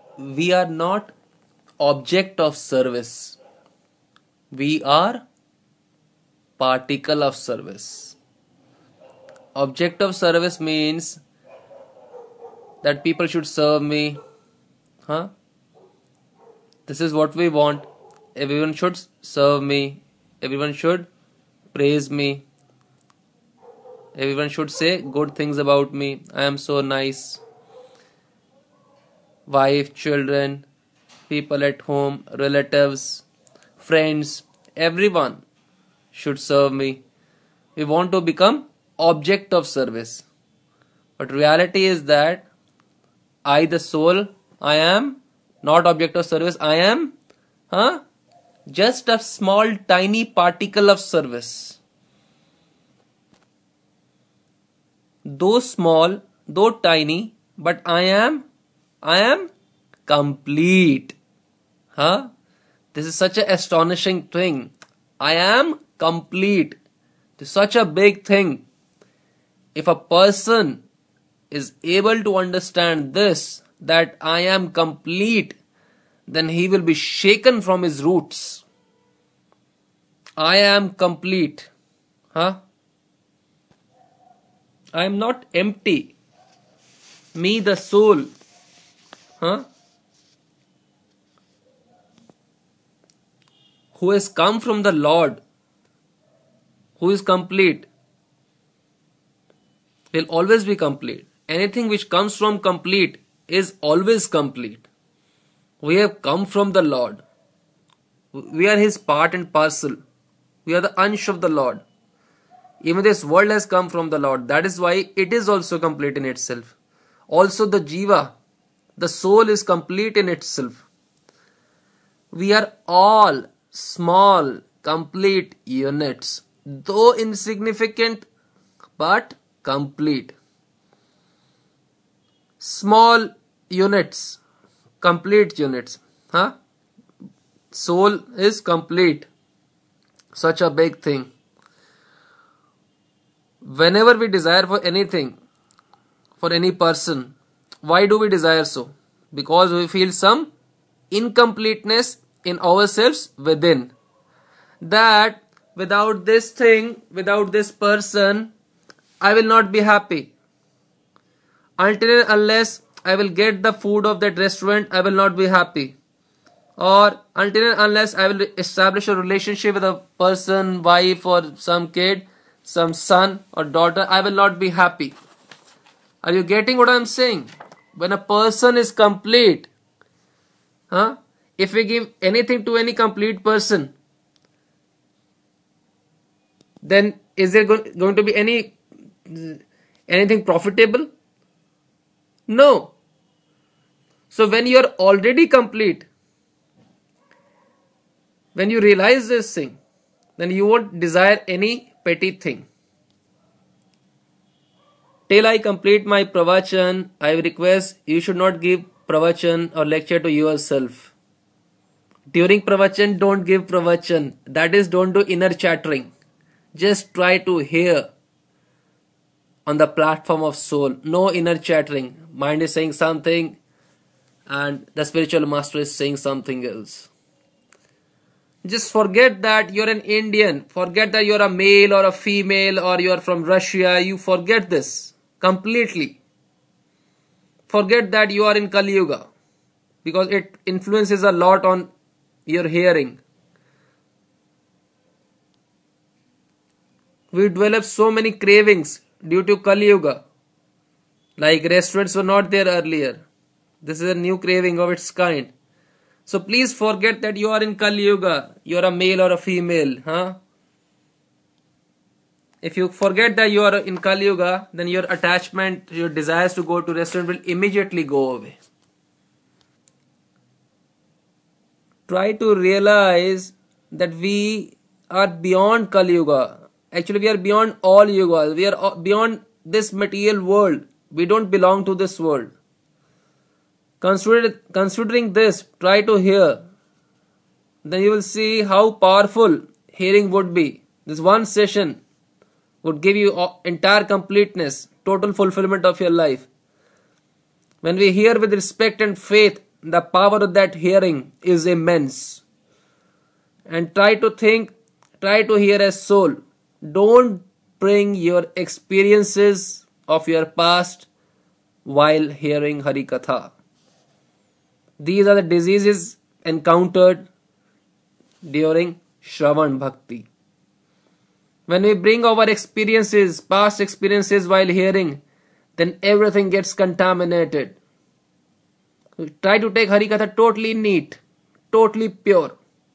we are not object of service. We are particle of service. Object of service means that people should serve me. Huh? This is what we want. Everyone should serve me. Everyone should praise me. Everyone should say good things about me. I am so nice. Wife, children, people at home, relatives, friends, everyone should serve me. We want to become object of service. But reality is that I, the soul, I am not object of service. I am just a small tiny particle of service. Though small, though tiny, but I am complete. This is such an astonishing thing. I am complete. This is such a big thing. If a person is able to understand this, that I am complete, then he will be shaken from his roots. I am complete. I am not empty. Me, the soul. Who has come from the Lord, who is complete, will always be complete. Anything which comes from complete is always complete. We have come from the Lord. We are His part and parcel. We are the ansh of the Lord. Even this world has come from the Lord. That is why it is also complete in itself. Also the jiva, the soul, is complete in itself. We are all small, complete units, though insignificant, but complete. Small units, complete units. Soul is complete. Such a big thing. Whenever we desire for anything, for any person, why do we desire so? Because we feel some incompleteness in ourselves within. That without this thing, without this person, I will not be happy. Until and unless I will get the food of that restaurant, I will not be happy. Or until and unless I will establish a relationship with a person, wife or some kid, some son or daughter, I will not be happy. Are you getting what I am saying? When a person is complete, if we give anything to any complete person, then is there going to be anything profitable? No. So when you are already complete, when you realize this thing, then you won't desire any petty thing. Till I complete my pravachan, I request you should not give pravachan or lecture to yourself. During pravachan, don't give pravachan. That is, don't do inner chattering. Just try to hear on the platform of soul. No inner chattering. Mind is saying something and the spiritual master is saying something else. Just forget that you're an Indian. Forget that you're a male or a female or you're from Russia. You forget this completely. Forget that you are in Kali Yuga, because it influences a lot on your hearing. We develop so many cravings due to Kali Yuga. Like restaurants were not there earlier. This is a new craving of its kind. So please forget that you are in Kali Yuga. You are a male or a female. If you forget that you are in Kali Yuga, then your attachment, your desires to go to restaurant will immediately go away. Try to realize that we are beyond Kali Yuga. Actually, we are beyond all yugas. We are beyond this material world. We don't belong to this world. Considering this, try to hear. Then you will see how powerful hearing would be. This one session would give you entire completeness, total fulfillment of your life. When we hear with respect and faith, the power of that hearing is immense. And try to hear as soul. Don't bring your experiences of your past while hearing Hari Katha. These are the diseases encountered during Shravan Bhakti. When we bring our experiences, past experiences while hearing, then everything gets contaminated. Try to take Hari Katha totally neat, totally pure.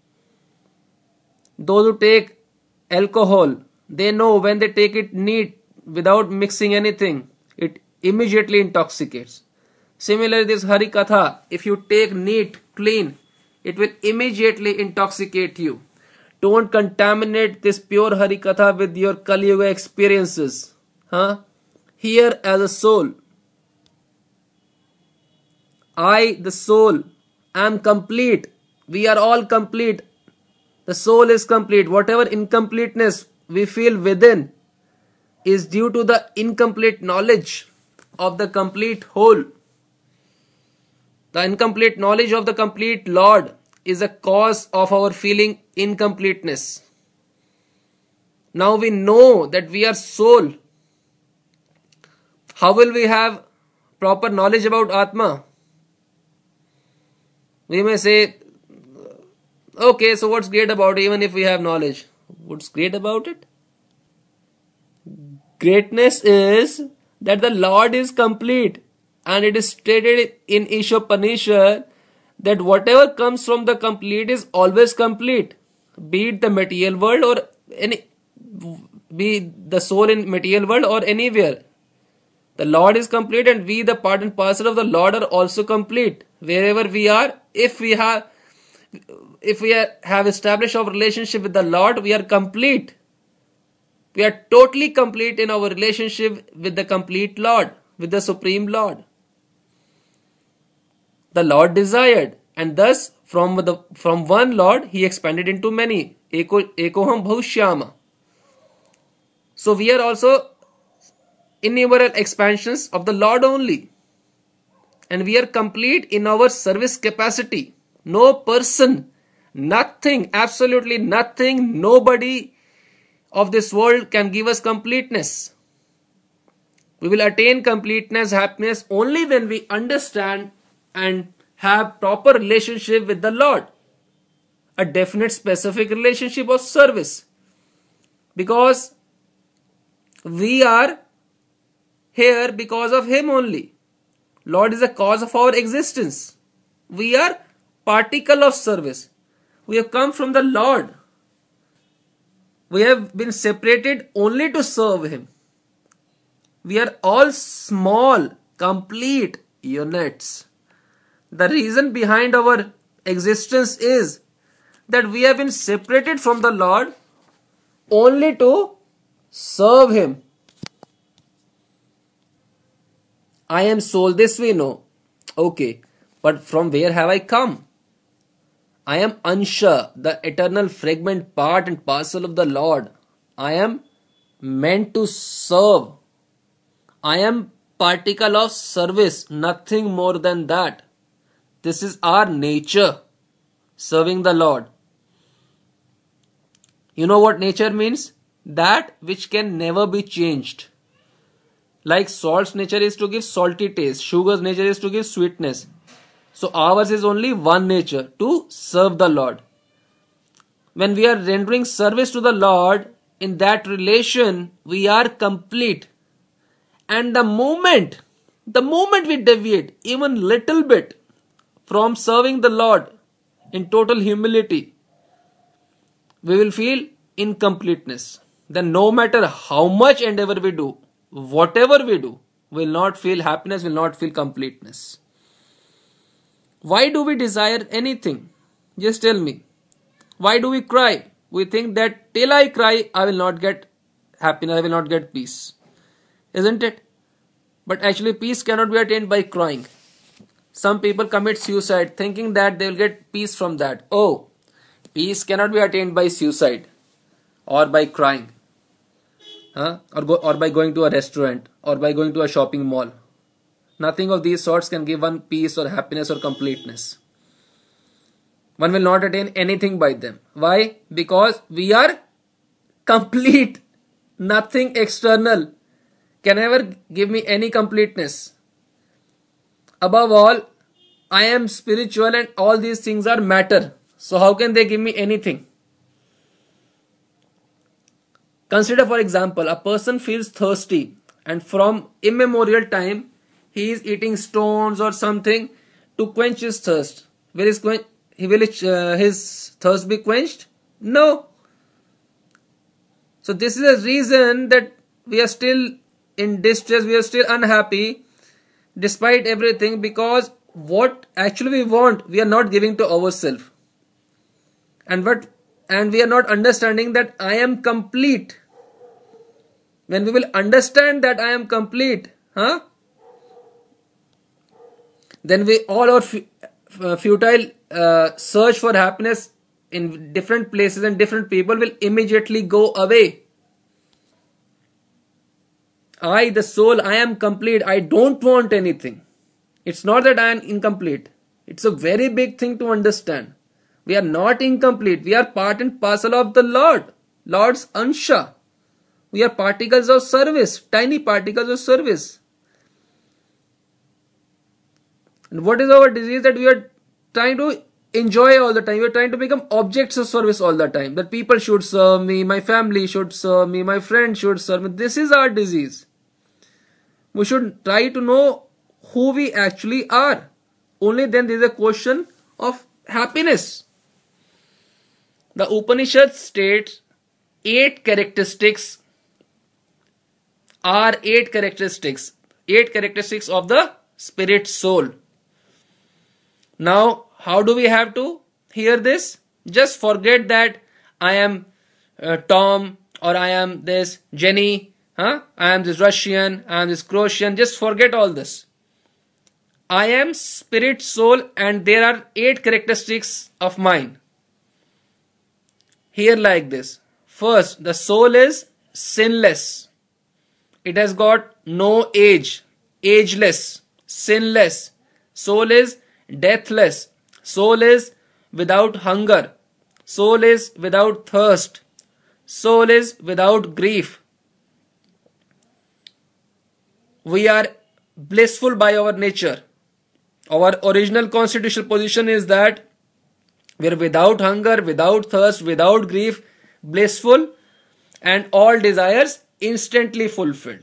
Those who take alcohol, they know when they take it neat without mixing anything, it immediately intoxicates. Similarly, this Hari Katha, if you take neat, clean, it will immediately intoxicate you. Don't contaminate this pure Hari Katha with your Kali Yuga experiences. Hear as a soul. I, the soul, am complete. We are all complete. The soul is complete. Whatever incompleteness we feel within is due to the incomplete knowledge of the complete whole. The incomplete knowledge of the complete Lord is a cause of our feeling incompleteness. Now we know that we are soul. How will we have proper knowledge about Atma? We may say, okay, so what's great about it even if we have knowledge? What's great about it? Greatness is that the Lord is complete. And it is stated in Ishopanishad that whatever comes from the complete is always complete. Be it the material world or be the soul in material world or anywhere. The Lord is complete and we, the part and parcel of the Lord, are also complete. Wherever we are, if we have established our relationship with the Lord, we are complete. We are totally complete in our relationship with the complete Lord, with the Supreme Lord. The Lord desired, and thus from one Lord he expanded into many. Ekoham Bhushyama. So we are also innumerable expansions of the Lord only. And we are complete in our service capacity. No person, nothing, absolutely nothing, nobody of this world can give us completeness. We will attain completeness, happiness only when we understand and have proper relationship with the Lord. A definite specific relationship of service. Because we are here because of Him only. Lord is the cause of our existence. We are particle of service. We have come from the Lord. We have been separated only to serve Him. We are all small, complete units. The reason behind our existence is that we have been separated from the Lord only to serve Him. I am soul, this we know. Okay, but from where have I come? I am Ansha, the eternal fragment, part and parcel of the Lord. I am meant to serve. I am particle of service, nothing more than that. This is our nature, serving the Lord. You know what nature means? That which can never be changed. Like salt's nature is to give salty taste, sugar's nature is to give sweetness. So ours is only one nature, to serve the Lord. When we are rendering service to the Lord, in that relation, we are complete. And the moment we deviate even little bit from serving the Lord in total humility, we will feel incompleteness. Then no matter how much endeavor we do, whatever we do, will not feel happiness, will not feel completeness. Why do we desire anything? Just tell me. Why do we cry? We think that till I cry, I will not get happiness, I will not get peace. Isn't it? But actually peace cannot be attained by crying. Some people commit suicide thinking that they will get peace from that. Oh, peace cannot be attained by suicide or by crying. Or by going to a restaurant or by going to a shopping mall. Nothing of these sorts can give one peace or happiness or completeness. One will not attain anything by them. Why? Because we are complete. Nothing external can ever give me any completeness. Above all, I am spiritual and all these things are matter. So how can they give me anything? Consider, for example, a person feels thirsty and from immemorial time he is eating stones or something to quench his thirst. Will his thirst be quenched? No. So this is a reason that we are still in distress, we are still unhappy despite everything, because what actually we want, we are not giving to ourselves. And we are not understanding that I am complete. When we will understand that I am complete, then all our futile search for happiness in different places and different people will immediately go away. I, the soul, I am complete. I don't want anything. It's not that I am incomplete. It's a very big thing to understand. We are not incomplete. We are part and parcel of the Lord. Lord's Ansha. We are particles of service. Tiny particles of service. And what is our disease? That we are trying to enjoy all the time. We are trying to become objects of service all the time. That people should serve me. My family should serve me. My friends should serve me. This is our disease. We should try to know who we actually are. Only then there is a question of happiness. The Upanishad states 8 characteristics of the spirit soul. Now, how do we have to hear this? Just forget that I am Tom, or I am this Jenny, I am this Russian, I am this Croatian. Just forget all this. I am spirit soul and there are 8 characteristics of mine. Here like this. First, the soul is sinless. It has got no age, ageless, sinless. Soul is deathless. Soul is without hunger. Soul is without thirst. Soul is without grief. We are blissful by our nature. Our original constitutional position is that we are without hunger, without thirst, without grief, blissful, and all desires instantly fulfilled.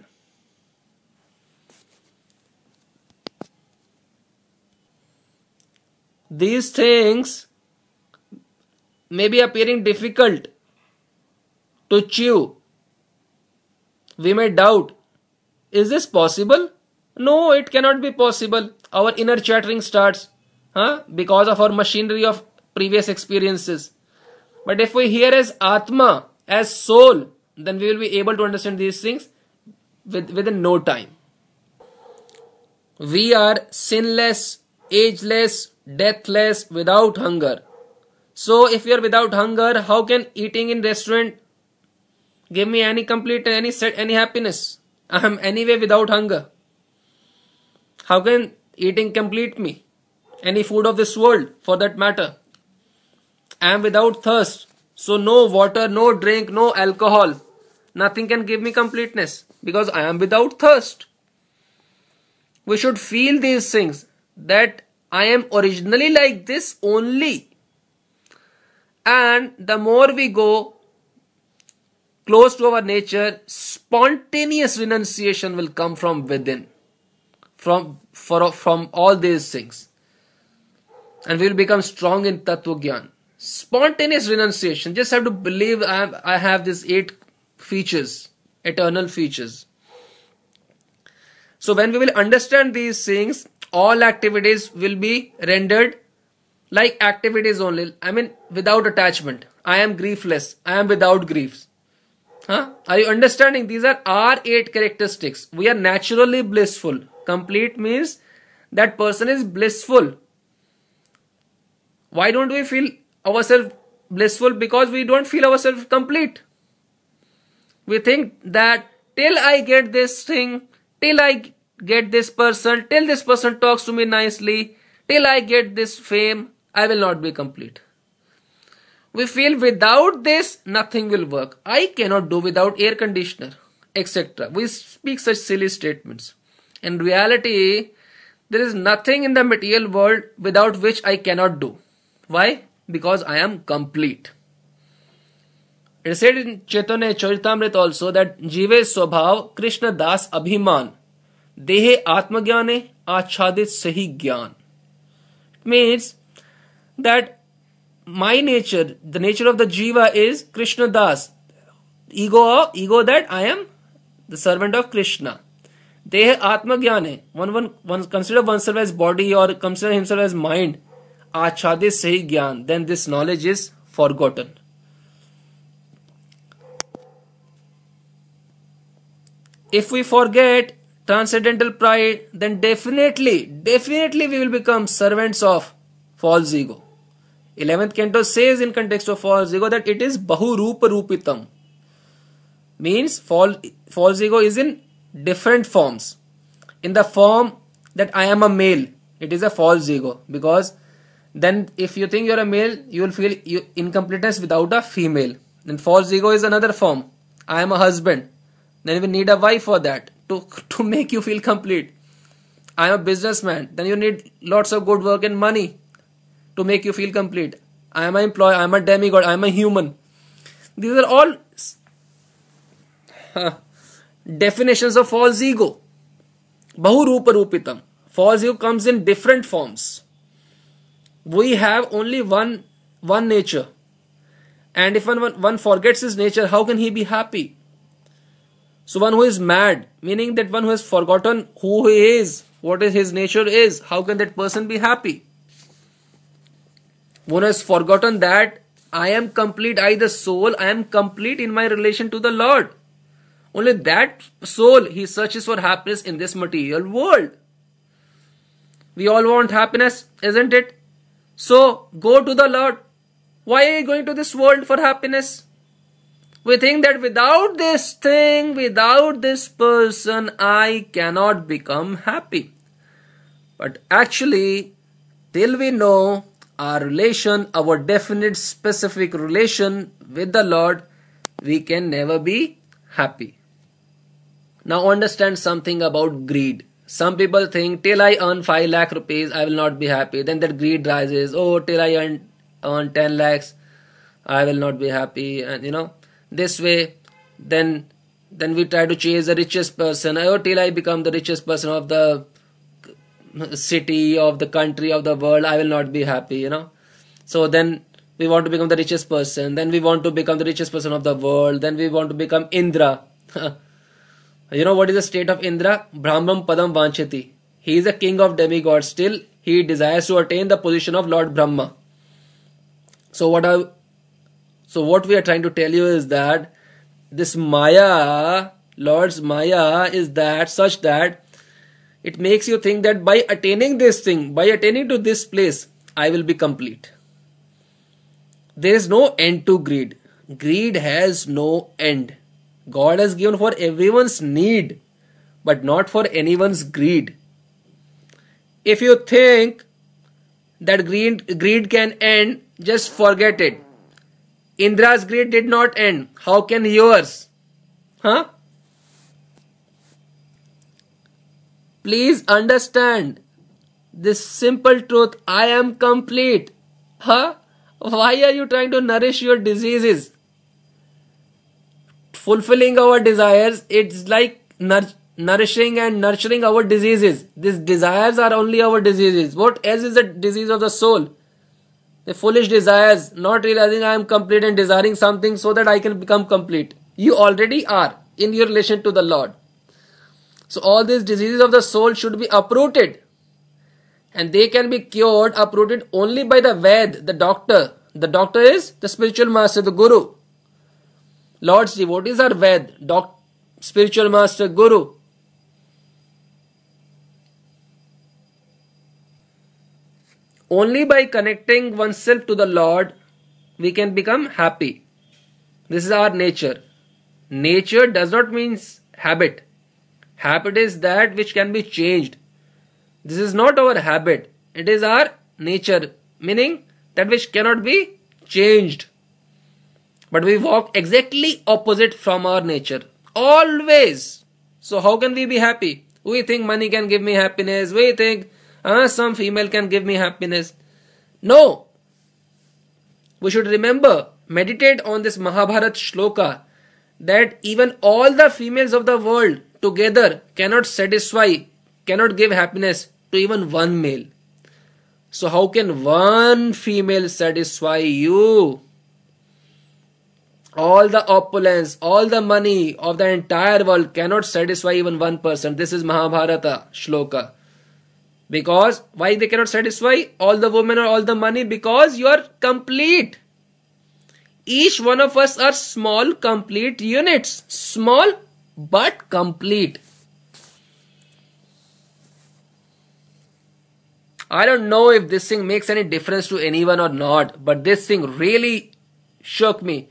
These things may be appearing difficult to chew. We may doubt, is this possible? No, it cannot be possible. Our inner chattering starts because of our machinery of previous experiences. But if we hear as Atma, as soul, then we will be able to understand these things within no time. We are sinless, ageless, deathless, without hunger. So if we are without hunger, how can eating in restaurant give me any happiness? I am anyway without hunger. How can eating complete me? Any food of this world, for that matter. I am without thirst. So no water, no drink, no alcohol. Nothing can give me completeness because I am without thirst. We should feel these things, that I am originally like this only. And the more we go close to our nature, spontaneous renunciation will come from within. From all these things. And we will become strong in Tattva Gyan. Spontaneous renunciation. Just have to believe I have these 8 features, eternal features. So when we will understand these things, all activities will be rendered like activities only. I mean, without attachment. I am griefless. I am without griefs. Are you understanding? These are our 8 characteristics. We are naturally blissful. Complete means that person is blissful. Why don't we feel ourselves blissful? Because we don't feel ourselves complete. We think that till I get this thing, till I get this person, till this person talks to me nicely, till I get this fame, I will not be complete. We feel without this, nothing will work. I cannot do without air conditioner, etc. We speak such silly statements. In reality, there is nothing in the material world without which I cannot do. Why? Because I am complete. It is said in Chaitanya Charitamrita also that Jive Swabhav Krishna Das Abhiman Dehe Atmagyane Achadit Sahi Gyan. It means that my nature, the nature of the Jiva is Krishna Das. Ego that I am the servant of Krishna. Dehe Atmagyane. One consider oneself as body or consider himself as mind. Achadit Sahi Gyan. Then this knowledge is forgotten. If we forget transcendental pride, then definitely we will become servants of false ego. 11th canto says in context of false ego that it is Bahu Rupa Rupitam. Means false ego is in different forms. In the form that I am a male, it is a false ego. Because then if you think you are a male, you will feel incompleteness without a female. Then false ego is another form. I am a husband. Then you need a wife for that to make you feel complete. I am a businessman. Then you need lots of good work and money to make you feel complete. I am an employee. I am a demigod. I am a human. These are all definitions of false ego. Bahu Rupa Rupitam. False ego comes in different forms. We have only one nature. And if one forgets his nature, how can he be happy? So one who is mad, meaning that one who has forgotten who he is, what is his nature is, how can that person be happy? One has forgotten that I am complete, I the soul, I am complete in my relation to the Lord. Only that soul, he searches for happiness in this material world. We all want happiness, isn't it? So go to the Lord. Why are you going to this world for happiness? We think that without this thing, without this person, I cannot become happy. But actually, till we know our relation, our definite specific relation with the Lord, we can never be happy. Now understand something about greed. Some people think till I earn 5 lakh rupees, I will not be happy. Then that greed rises. Oh, till I earn 10 lakhs, I will not be happy. And this way, then we try to chase the richest person. Oh, till I become the richest person of the city, of the country, of the world, I will not be happy, So then we want to become the richest person. Then we want to become the richest person of the world. Then we want to become Indra. You know what is the state of Indra? Brahmam Padam Vanchati. He is a king of demigods. Still, he desires to attain the position of Lord Brahma. So what we are trying to tell you is that this Maya, Lord's Maya, is that such that it makes you think that by attaining this thing, by attaining to this place, I will be complete. There is no end to greed. Greed has no end. God has given for everyone's need, but not for anyone's greed. If you think that greed can end, just forget it. Indra's greed did not end. How can yours? Please understand this simple truth. I am complete. Why are you trying to nourish your diseases? Fulfilling our desires, it's like nourishing and nurturing our diseases. These desires are only our diseases. What else is the disease of the soul? The foolish desires, not realizing I am complete and desiring something so that I can become complete. You already are in your relation to the Lord. So all these diseases of the soul should be uprooted. And they can be cured, uprooted only by the Ved, the doctor. The doctor is the spiritual master, the Guru. Lord's devotees are Ved, spiritual master, Guru. Only by connecting oneself to the Lord, we can become happy. This is our nature. Nature does not mean habit. Habit is that which can be changed. This is not our habit. It is our nature, meaning that which cannot be changed. But we walk exactly opposite from our nature. Always. So how can we be happy? We think money can give me happiness. We think some female can give me happiness. No. We should remember, meditate on this Mahabharata shloka, that even all the females of the world together cannot satisfy, cannot give happiness to even one male. So how can one female satisfy you? All the opulence, all the money of the entire world cannot satisfy even one person. This is Mahabharata shloka. Because why they cannot satisfy all the women or all the money? Because you are complete. Each one of us are small, complete units. Small but complete. I don't know if this thing makes any difference to anyone or not, but this thing really shook me.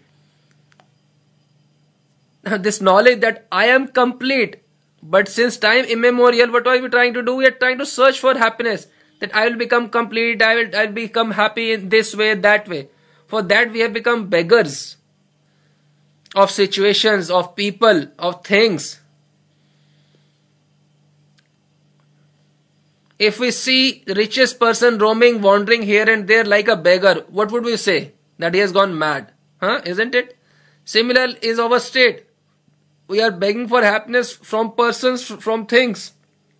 This knowledge that I am complete, but since time immemorial, what are we trying to do? We are trying to search for happiness. That I will become complete, I'll become happy in this way, that way. For that we have become beggars of situations, of people, of things. If we see the richest person roaming, wandering here and there like a beggar, what would we say? That he has gone mad. Isn't it? Similar is our state. We are begging for happiness from persons, from things.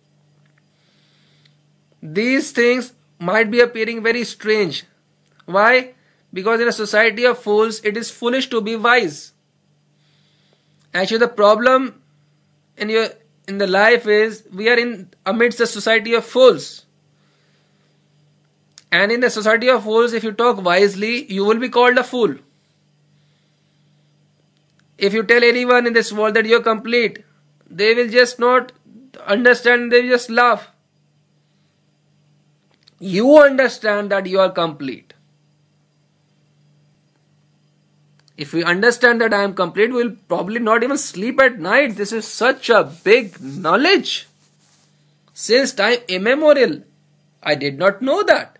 These things might be appearing very strange. Why? Because in a society of fools, it is foolish to be wise. Actually, the problem in the life is we are in amidst a society of fools. And in the society of fools, if you talk wisely, you will be called a fool. If you tell anyone in this world that you are complete, they will just not understand, they will just laugh. You understand that you are complete. If we understand that I am complete, we will probably not even sleep at night. This is such a big knowledge. Since time immemorial, I did not know that.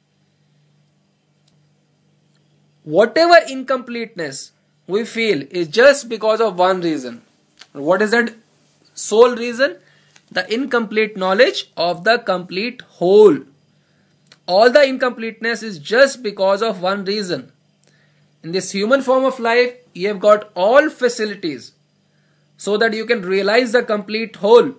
Whatever incompleteness we feel is just because of one reason. What is that sole reason? The incomplete knowledge of the complete whole. All the incompleteness is just because of one reason. In this human form of life, you have got all facilities so that you can realize the complete whole.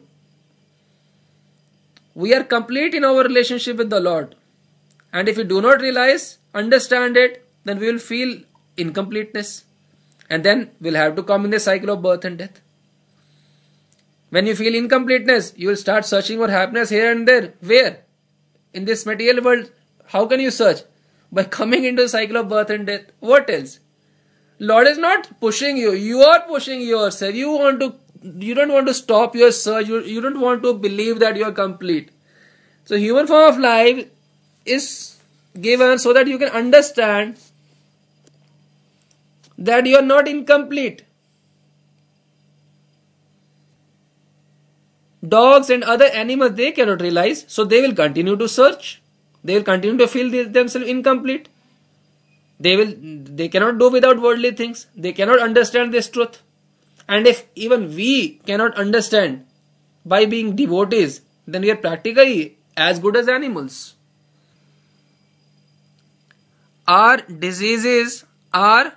We are complete in our relationship with the Lord. And if we do not realize, understand it, then we will feel incompleteness. And then we'll have to come in the cycle of birth and death. When you feel incompleteness, you will start searching for happiness here and there. Where? In this material world, how can you search? By coming into the cycle of birth and death. What else? Lord is not pushing you. You are pushing yourself. You don't want to stop your search. You don't want to believe that you are complete. So human form of life is given so that you can understand that you are not incomplete. Dogs and other animals, they cannot realize, so they will continue to search. They will continue to feel themselves incomplete. They cannot do without worldly things. They cannot understand this truth. And if even we cannot understand by being devotees, then we are practically as good as animals. Our diseases are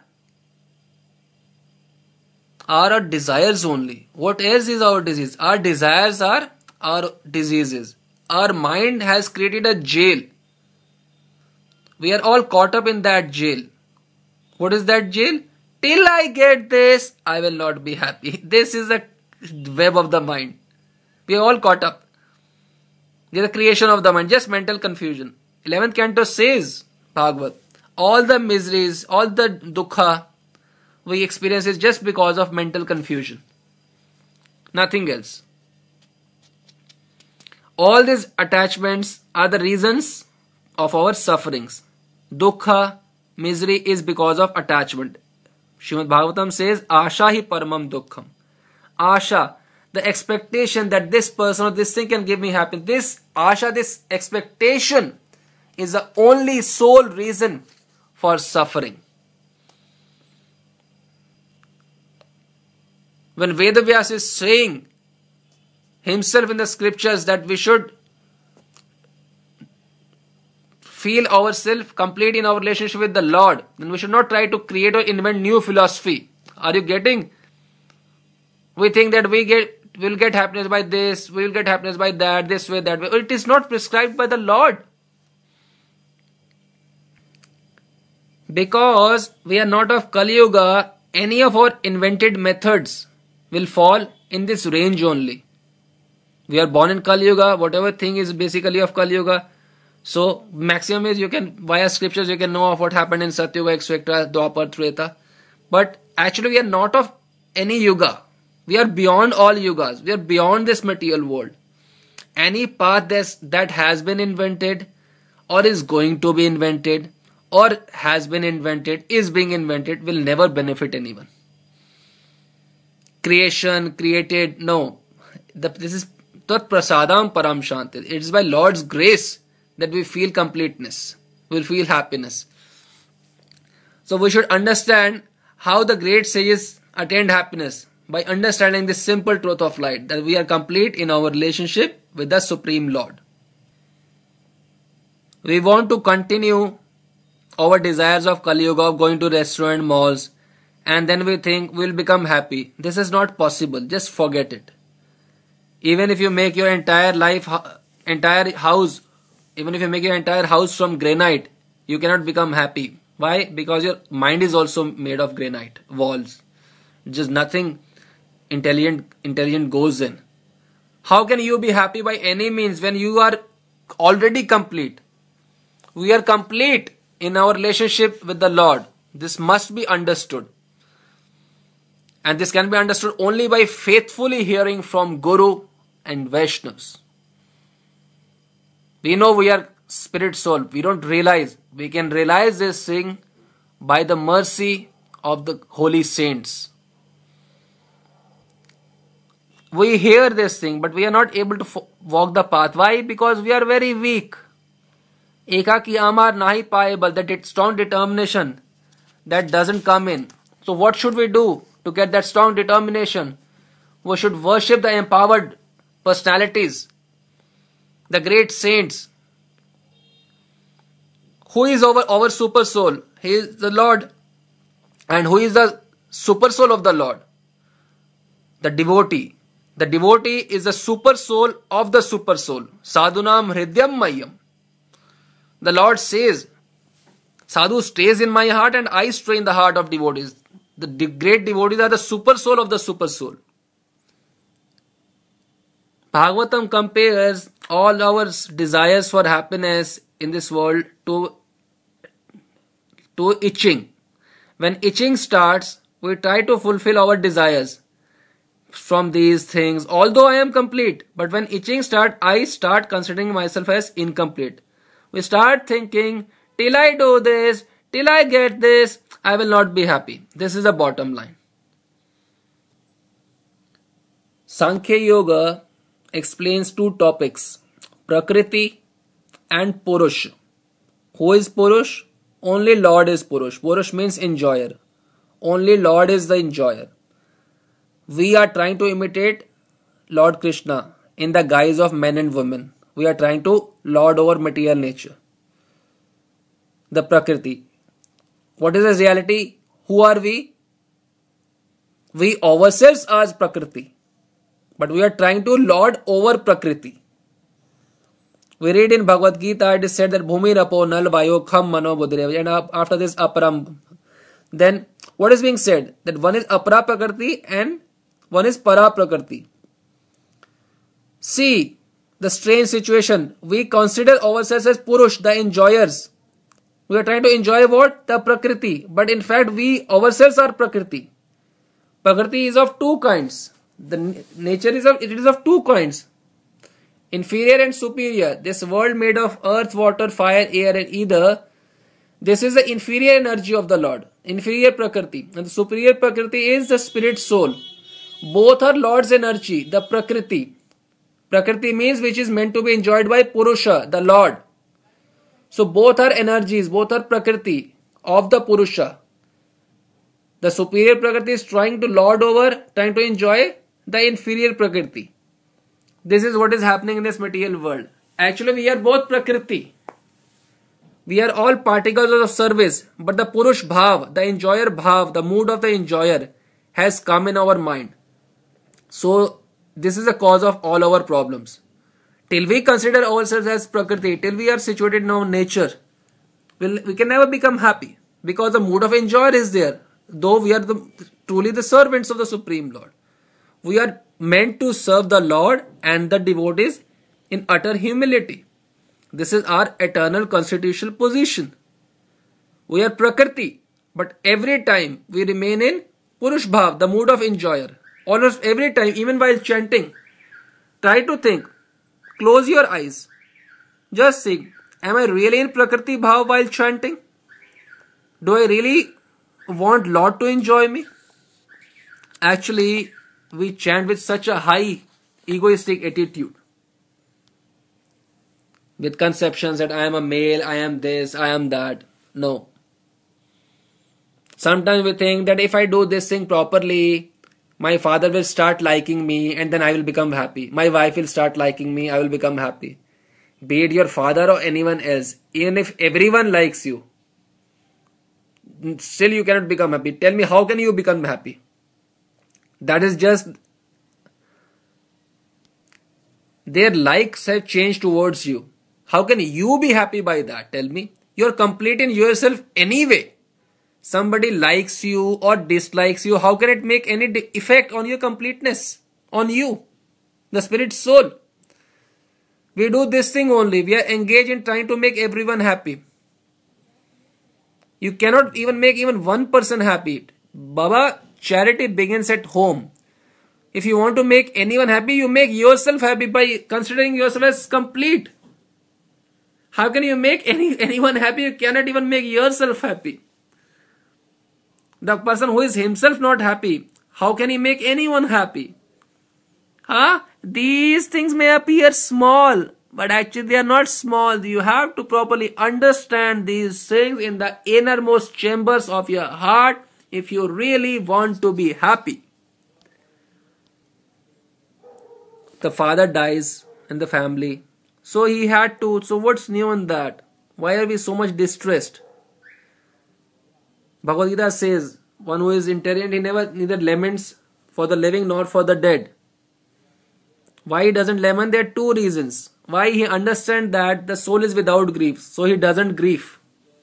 our desires only. What else is our disease? Our desires are our diseases. Our mind has created a jail. We are all caught up in that jail. What is that jail? Till I get this, I will not be happy. This is the web of the mind. We are all caught up. This is the creation of the mind, just mental confusion. 11th canto says, Bhagavad, all the miseries, all the dukkha we experience is just because of mental confusion. Nothing else. All these attachments are the reasons of our sufferings. Dukkha, misery is because of attachment. Srimad Bhagavatam says, Asha hi paramam dukkham. Asha, the expectation that this person or this thing can give me happiness, this asha, this expectation is the only sole reason for suffering. When Vedavyas is saying himself in the scriptures that we should feel ourselves complete in our relationship with the Lord, then we should not try to create or invent new philosophy. Are you getting? We think that we'll get happiness by this, we'll get happiness by that, this way, that way. It is not prescribed by the Lord. Because we are not of Kali Yuga, any of our invented methods will fall in this range only. We are born in Kali Yuga, whatever thing is basically of Kali Yuga. So maximum is you can, via scriptures you can know of what happened in Satyuga, etc., Dwapar, Treta. But actually we are not of any Yuga. We are beyond all Yugas. We are beyond this material world. Any path that has been invented or is going to be invented or has been invented, is being invented, will never benefit anyone. Creation, created, no. This is Tat Prasadam Param Shanti. It is by Lord's grace that we feel completeness, we will feel happiness. So we should understand how the great sages attained happiness by understanding this simple truth of light, that we are complete in our relationship with the Supreme Lord. We want to continue our desires of Kali Yuga, of going to restaurant, malls, and then we think we'll become happy. This is not possible. Just forget it. Even if you make your entire house from granite, you cannot become happy. Why? Because your mind is also made of granite walls. Just nothing intelligent goes in. How can you be happy by any means when you are already complete? We are complete in our relationship with the Lord. This must be understood. And this can be understood only by faithfully hearing from Guru and Vaishnavas. We know we are spirit soul. We don't realize. We can realize this thing by the mercy of the holy saints. We hear this thing, but we are not able to walk the path. Why? Because we are very weak. Eka ki amar nahi paayable, that strong determination that doesn't come in. So what should we do to get that strong determination? We should worship the empowered personalities, the great saints. Who is our super soul? He is the Lord. And who is the super soul of the Lord? The devotee. The devotee is the super soul of the super soul. Sadhunam hridyam mayam. The Lord says, Sadhu stays in my heart and I stay in the heart of devotees. The great devotees are the super soul of the super soul. Bhagavatam compares all our desires for happiness in this world to itching. When itching starts, we try to fulfill our desires from these things. Although I am complete, but when itching starts, I start considering myself as incomplete. We start thinking, till I do this, till I get this, I will not be happy. This is the bottom line. Sankhya Yoga explains two topics, Prakriti and Purush. Who is Purush? Only Lord is Purush. Purush means enjoyer. Only Lord is the enjoyer. We are trying to imitate Lord Krishna in the guise of men and women. We are trying to lord over material nature. The Prakriti. What is the reality? Who are we? We ourselves are Prakriti. But we are trying to lord over Prakriti. We read in Bhagavad Gita, it is said that Bhumi Rapo Nal Vayo Kham Mano Buddhire. And after this Aparam. Then what is being said? That one is Apara Prakriti and one is Para Prakriti. See the strange situation. We consider ourselves as Purush, the enjoyers. We are trying to enjoy what? The Prakriti. But in fact, we ourselves are Prakriti. Prakriti is of two kinds. The nature is of two kinds. Inferior and superior. This world made of earth, water, fire, air and ether. This is the inferior energy of the Lord. Inferior Prakriti. And the superior Prakriti is the spirit soul. Both are Lord's energy, the Prakriti. Prakriti means which is meant to be enjoyed by Purusha, the Lord. So both are energies, both are Prakriti of the Purusha. The superior Prakriti is trying to lord over, trying to enjoy the inferior Prakriti. This is what is happening in this material world. Actually, we are both Prakriti. We are all particles of service, but the Purush Bhav, the enjoyer Bhav, the mood of the enjoyer has come in our mind. So, this is the cause of all our problems. Till we consider ourselves as Prakriti, till we are situated in our nature, we can never become happy because the mood of enjoyer is there. Though we are truly the servants of the Supreme Lord. We are meant to serve the Lord and the devotees in utter humility. This is our eternal constitutional position. We are Prakriti, but every time we remain in Purush Bhav, the mood of enjoyer. Almost every time, even while chanting, try to think, close your eyes, just think, am I really in Prakriti Bhav while chanting? Do I really want Lord to enjoy me? Actually, we chant with such a high egoistic attitude. With conceptions that I am a male, I am this, I am that. No. Sometimes we think that if I do this thing properly, my father will start liking me and then I will become happy. My wife will start liking me, I will become happy. Be it your father or anyone else, even if everyone likes you, still you cannot become happy. Tell me, how can you become happy? That is just their likes have changed towards you. How can you be happy by that? Tell me. You are complete in yourself anyway. Somebody likes you or dislikes you. How can it make any effect on your completeness? On you, the spirit soul. We do this thing only. We are engaged in trying to make everyone happy. You cannot even make even one person happy. Baba, charity begins at home. If you want to make anyone happy, you make yourself happy by considering yourself as complete. How can you make anyone happy? You cannot even make yourself happy. The person who is himself not happy, how can he make anyone happy? These things may appear small, but actually they are not small. You have to properly understand these things in the innermost chambers of your heart if you really want to be happy. The father dies in the family. So he had to. So what's new in that? Why are we so much distressed? Bhagavad Gita says, one who is intelligent, he neither laments for the living nor for the dead. Why he doesn't lament? There are two reasons. Why he understands that the soul is without grief. So he doesn't grieve.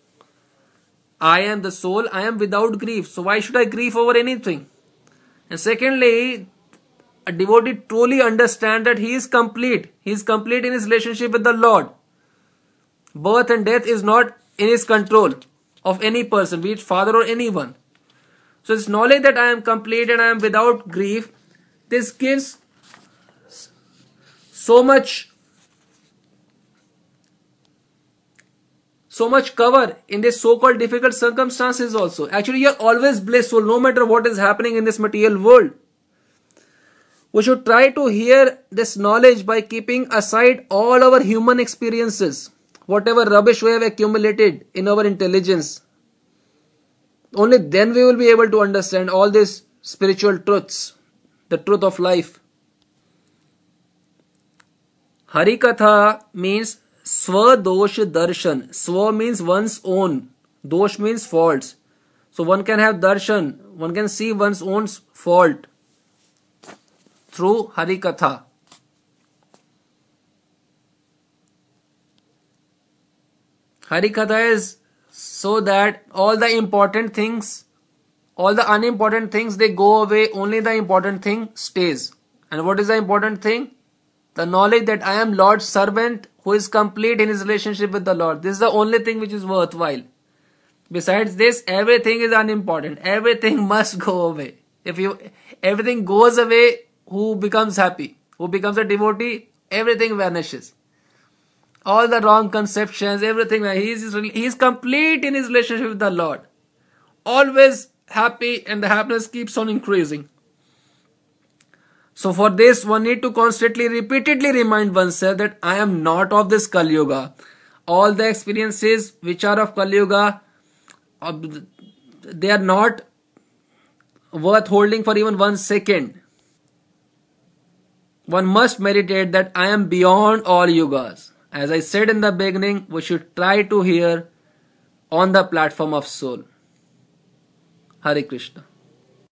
I am the soul, I am without grief. So why should I grieve over anything? And secondly, a devotee truly understands that he is complete. He is complete in his relationship with the Lord. Birth and death is not in his control of any person, be it father or anyone. So this knowledge that I am complete and I am without grief, this gives so much cover in this so-called difficult circumstances also. Actually, you are always blissful no matter what is happening in this material world. We should try to hear this knowledge by keeping aside all our human experiences, whatever rubbish we have accumulated in our intelligence. Only then we will be able to understand all these spiritual truths, the truth of life. Harikatha means Swadosh Darshan. Swa means one's own. Dosh means faults. So one can have darshan. One can see one's own fault through Harikatha. Harikatha is so that all the important things, all the unimportant things, they go away. Only the important thing stays. And what is the important thing? The knowledge that I am Lord's servant who is complete in his relationship with the Lord. This is the only thing which is worthwhile. Besides this, everything is unimportant. Everything must go away. If everything goes away, who becomes happy? Who becomes a devotee? Everything vanishes. All the wrong conceptions, everything. He is complete in his relationship with the Lord. Always happy, and the happiness keeps on increasing. So for this, one need to constantly, repeatedly remind oneself that I am not of this Kali Yuga. All the experiences which are of Kali Yuga, they are not worth holding for even 1 second. One must meditate that I am beyond all yugas. As I said in the beginning, we should try to hear on the platform of soul. Hare Krishna.